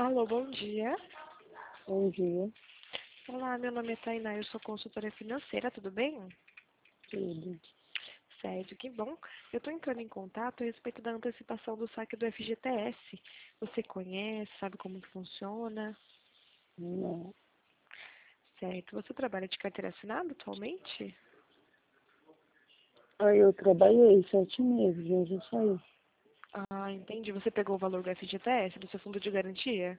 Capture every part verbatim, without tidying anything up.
Alô, bom dia. Bom dia, Olá, meu nome é Tainá, eu sou consultora financeira, tudo bem? tudo. Certo, que bom. Eu estou entrando em contato a respeito da antecipação do saque do F G T S. Você conhece, sabe como que funciona? Não. Certo. Você trabalha de carteira assinada atualmente? Aí eu trabalhei sete meses, eu já saí. Ah, entendi. Você pegou o valor do F G T S, do seu fundo de garantia?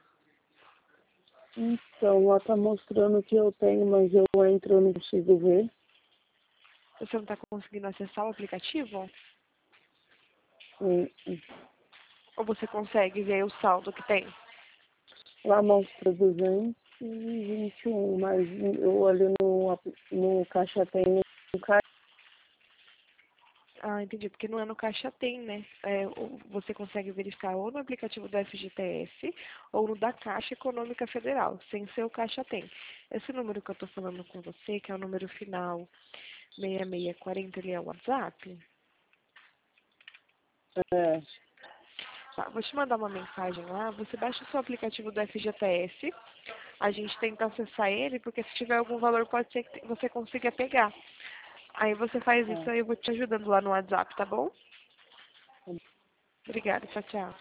Então, lá tá mostrando que eu tenho, mas eu entro, eu não consigo ver. Você não está conseguindo acessar o aplicativo? Hum, hum. Ou você consegue ver o saldo que tem? Lá mostra duzentos e vinte e um, mas eu olho no, apli- no caixa tem um caixa. Ah, entendi, porque não é no Caixa Tem, né? É, ou você consegue verificar ou no aplicativo do F G T S ou no da Caixa Econômica Federal, sem ser o Caixa Tem. Esse número que eu estou falando com você, que é o número final seis seis quatro zero, ele é o WhatsApp? É, Tá, vou te mandar uma mensagem lá, você baixa o seu aplicativo do F G T S, a gente tenta acessar ele, porque se tiver algum valor pode ser que você consiga pegar. Aí você faz isso, é. aí eu vou te ajudando lá no WhatsApp, tá bom? Obrigada, tchau, tchau.